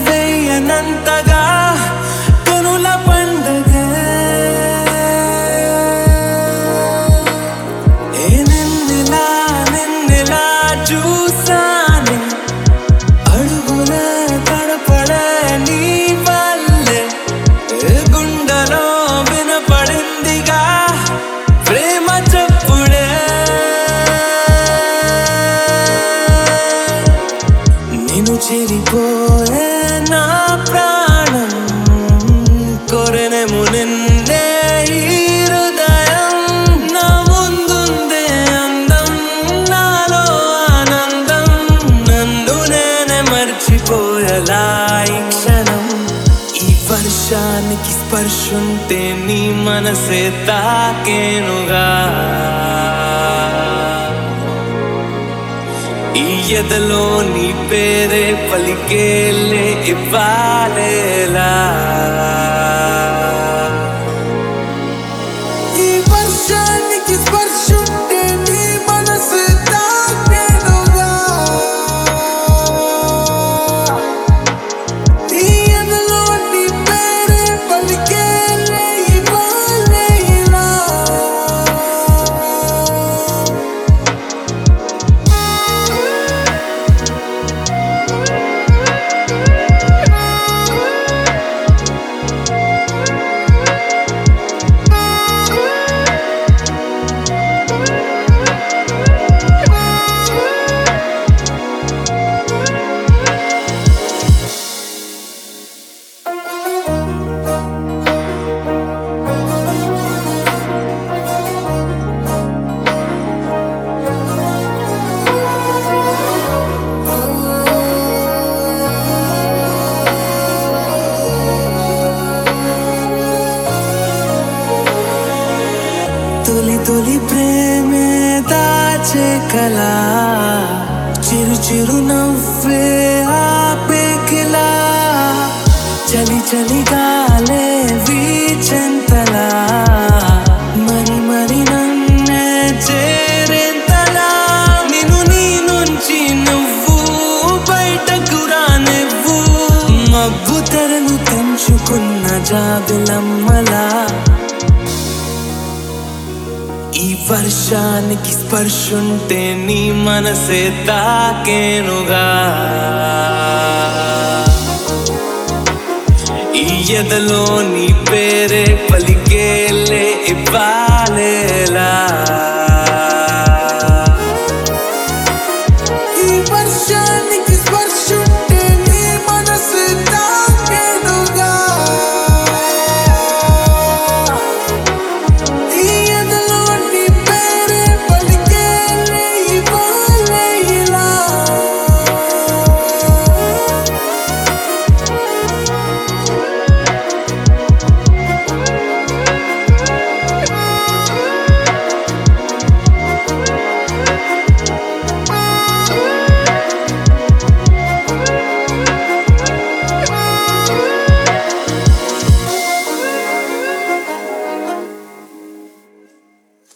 వేయనంతగా కనుల పండగే నిన్నెలా చూసానే అడుగుల తడపడే నీ వల్లే గుండెలో వినపడిందిగా ప్రేమ చప్పుడే నిన్ను చేరిపోయే నా ప్రాణం కోరెనేమో నిన్నే ఈ హృదయం నా ముందుందే అందం నాలో ఆనందం నన్ను నేనే మర్చిపోయేలా ఈ క్షణం ఈ వర్షానికి స్పర్శుంటే నీ మనసే తాకేనుగా ఈ ఎదలో నీ పేరే పలికేలే ఇవ్వాలేలా ఈ వర్షానికి స్పర్శుంటే నీ మనసు తాకేనుగా ఈ ఎదలో నీ పేరే పలికేలే ఇవ్వాలేలా తొలి తొలి ప్రేమే దాచే కలా చిరు చిరు నవ్వే ఆపేకిలా చలి చలి గాలే వీచెంతలా మరి మరి నన్నే చేరేంతలా నిన్ను నీ నుంచి నువ్వు బయటకు రానివ్వు మబ్బు తెరలు తెంచుకున్న జాబిలమ్మలా ఈ వర్షానికి స్పర్శుంటే నీ మనసే తాకేనుగా ఈ ఎదలో నీ పేరే పలికేలే ఇవ్వా